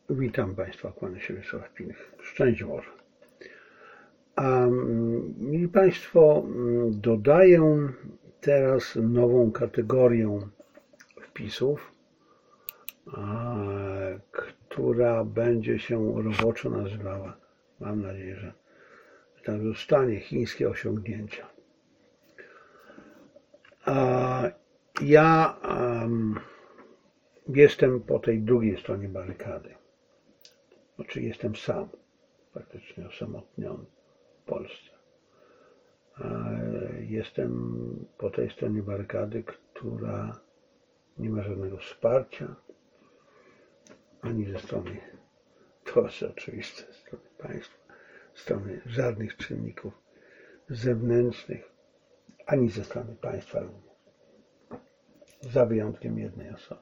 Witam Państwa, kłaniam się Wiesław Pinych. Szczęść Boże. Mili Państwo, dodaję teraz nową kategorię wpisów, która będzie się roboczo nazywała, mam nadzieję, że tak zostanie, chińskie osiągnięcia. Ja jestem po tej drugiej stronie barykady. Znaczy jestem sam, praktycznie osamotniony w Polsce. Jestem po tej stronie barykady, która nie ma żadnego wsparcia, ani ze strony, to jest oczywiste, ze strony państwa, ze strony żadnych czynników zewnętrznych, ani ze strony państwa również, za wyjątkiem jednej osoby.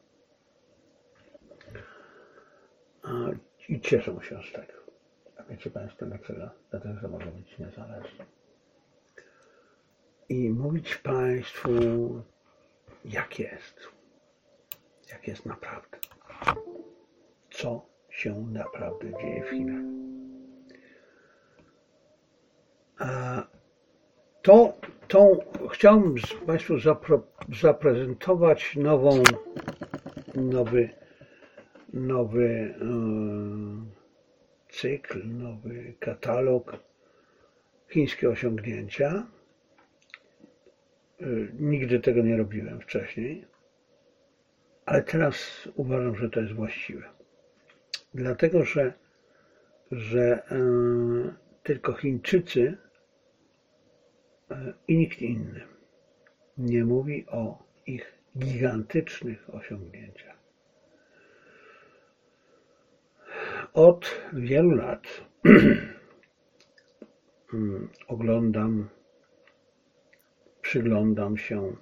I cieszą się z tego. A wiecie Państwo dlaczego? Dlatego, że mogą być niezależni. I mówić Państwu, jak jest naprawdę. Co się naprawdę dzieje w Chinach. Chciałbym Państwu zaprezentować nowy cykl, nowy katalog chińskie osiągnięcia. Nigdy tego nie robiłem wcześniej, ale teraz uważam, że to jest właściwe. Dlatego, że tylko Chińczycy i nikt inny nie mówi o ich gigantycznych osiągnięciach. Od wielu lat przyglądam się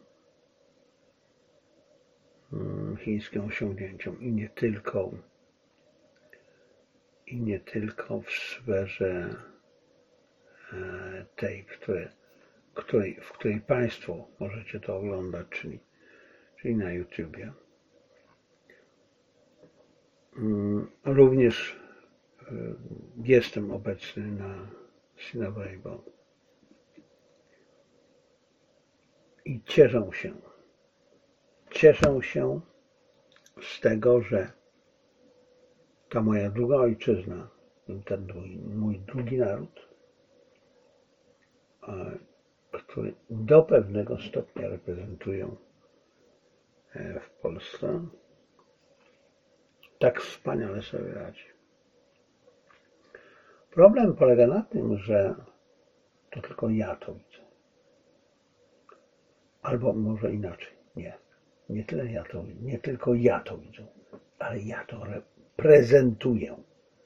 chińskim osiągnięciom i nie tylko w sferze tej, w której Państwo możecie to oglądać, czyli na YouTubie. Również jestem obecny na Sinaweibo i cieszę się z tego, że ta moja druga ojczyzna, ten mój drugi naród, który do pewnego stopnia reprezentuję w Polsce, tak wspaniale sobie radzi. Problem polega na tym, że to tylko ja to widzę. Albo może inaczej. Nie tylko ja to widzę, ale ja to prezentuję.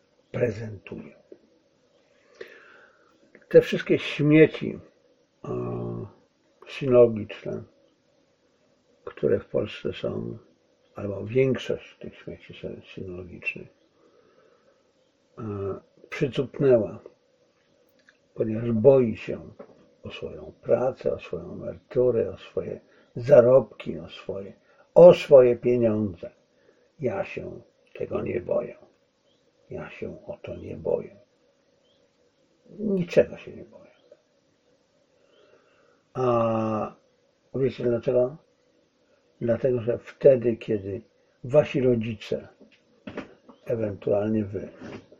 Te wszystkie śmieci sinologiczne, które w Polsce są, albo większość tych śmieci sinologicznych przycupnęła, ponieważ boi się o swoją pracę, o swoją emeryturę, o swoje zarobki, o swoje pieniądze. Ja się tego nie boję. Ja się o to nie boję. Niczego się nie boję. A wiecie dlaczego? Dlatego, że wtedy, kiedy wasi rodzice, ewentualnie wy,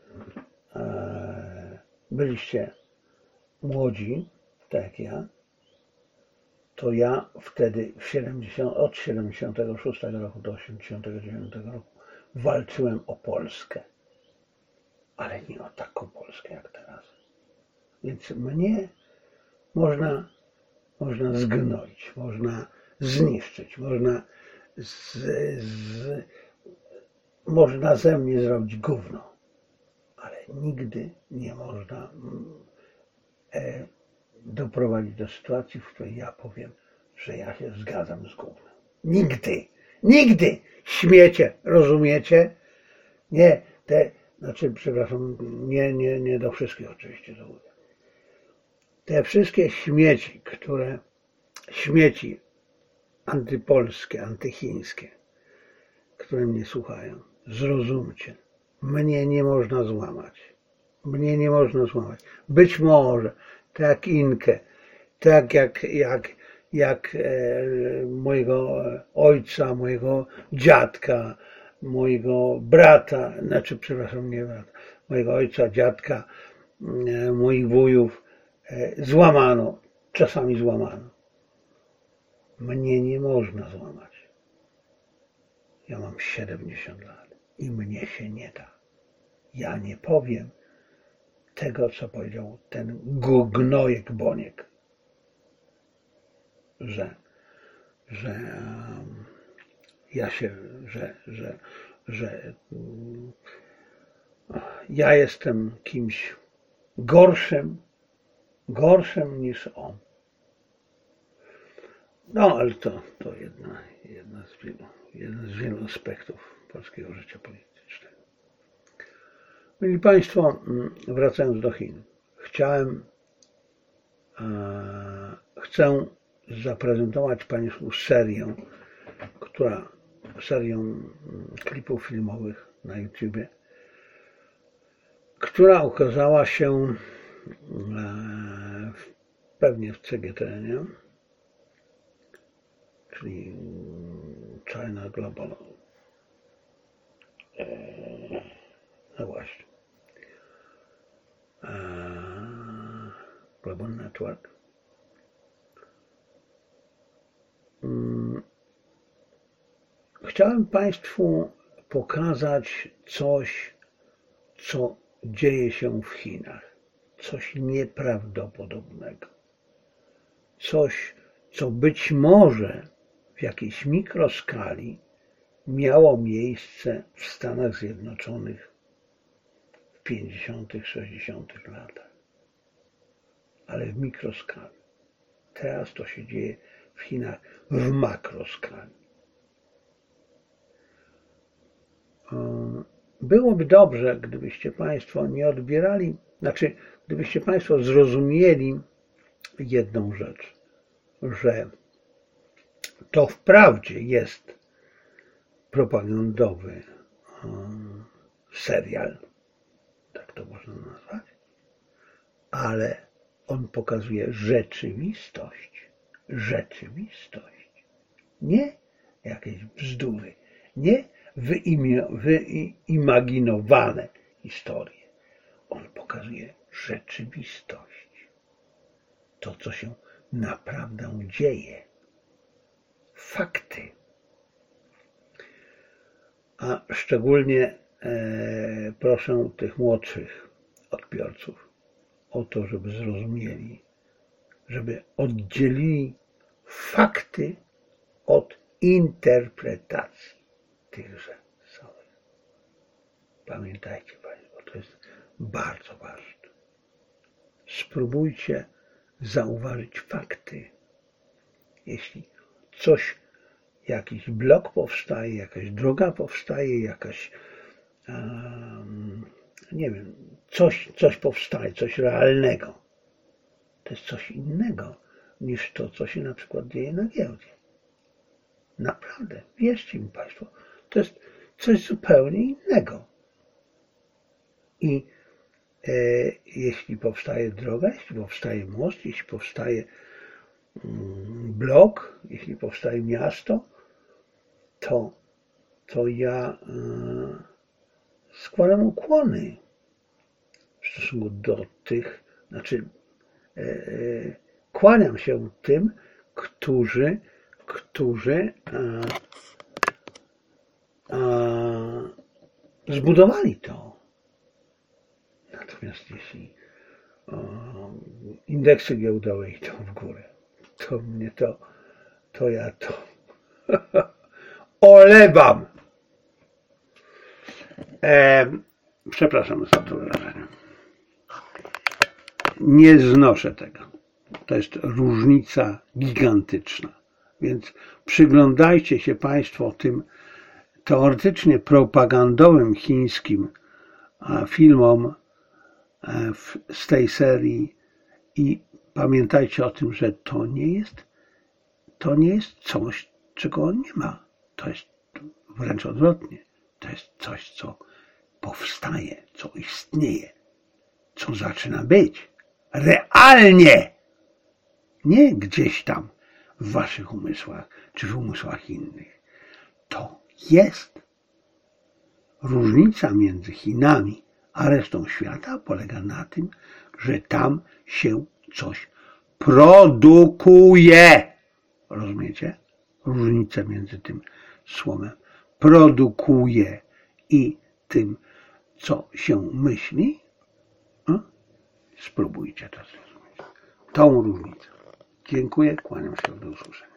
byliście młodzi, tak jak ja, to ja wtedy od 76 roku do 89 roku walczyłem o Polskę, ale nie o taką Polskę jak teraz. Więc mnie można zgnoić, można zniszczyć, można ze mnie zrobić gówno, ale nigdy nie można doprowadzić do sytuacji, w której ja powiem, że ja się zgadzam z gównem. Nigdy! Śmiecie, rozumiecie? Nie do wszystkich oczywiście to mówię. Te wszystkie śmieci antypolskie, antychińskie, które mnie słuchają, zrozumcie, Mnie nie można złamać. Mnie nie można złamać. Być może, tak jak Inkę, tak jak mojego ojca, mojego dziadka, mojego brata, przepraszam, nie brata, mojego ojca, dziadka, moich wujów złamano, czasami złamano. Mnie nie można złamać. Ja mam 70 lat i mnie się nie da. Ja nie powiem tego, co powiedział ten gnojek Boniek, że ja jestem kimś gorszym niż on. No, ale to jeden z wielu aspektów polskiego życia politycznego. Mili Państwo, wracając do Chin, chcę zaprezentować Państwu serię klipów filmowych na YouTubie, która ukazała się pewnie w CGTN, czyli China Global. No właśnie. Global Network. Chciałem Państwu pokazać coś, co dzieje się w Chinach. Coś nieprawdopodobnego. Coś, co być może w jakiejś mikroskali miało miejsce w Stanach Zjednoczonych w 50., 60. latach. Ale w mikroskali. Teraz to się dzieje w Chinach w makroskali. Byłoby dobrze, gdybyście Państwo nie odbierali, gdybyście Państwo zrozumieli jedną rzecz, że to wprawdzie jest propagandowy serial, tak to można nazwać, ale on pokazuje rzeczywistość, nie jakieś bzdury, nie wyimaginowane historie. On pokazuje rzeczywistość, to co się naprawdę dzieje, fakty. A szczególnie proszę tych młodszych odbiorców o to, żeby zrozumieli, żeby oddzielili fakty od interpretacji tychże samych. Pamiętajcie Państwo, to jest bardzo ważne. Spróbujcie zauważyć fakty. Jeśli jakiś blok powstaje, jakaś droga powstaje, coś powstaje, coś realnego. To jest coś innego niż to, co się na przykład dzieje na giełdzie. Naprawdę, wierzcie mi Państwo, to jest coś zupełnie innego. I jeśli powstaje droga, jeśli powstaje most, jeśli powstaje blok, jeśli powstaje miasto, to ja składam ukłony w stosunku do tych, kłaniam się tym, którzy zbudowali to. Natomiast jeśli indeksy giełdowe idą w górę, to ja to olewam. Przepraszam za to wyrażenie. Nie znoszę tego. To jest różnica gigantyczna. Więc przyglądajcie się Państwo tym teoretycznie propagandowym chińskim filmom z tej serii i pamiętajcie o tym, że to nie jest coś, czego on nie ma. To jest wręcz odwrotnie. To jest coś, co powstaje, co istnieje, co zaczyna być realnie, nie gdzieś tam w waszych umysłach czy w umysłach innych. To jest. Różnica między Chinami a resztą świata polega na tym, że tam się coś produkuje. Rozumiecie? Różnica między tym słowem produkuje i tym, co się myśli. Spróbujcie to zrozumieć. Tą różnicę. Dziękuję, kłaniam się, do usłyszenia.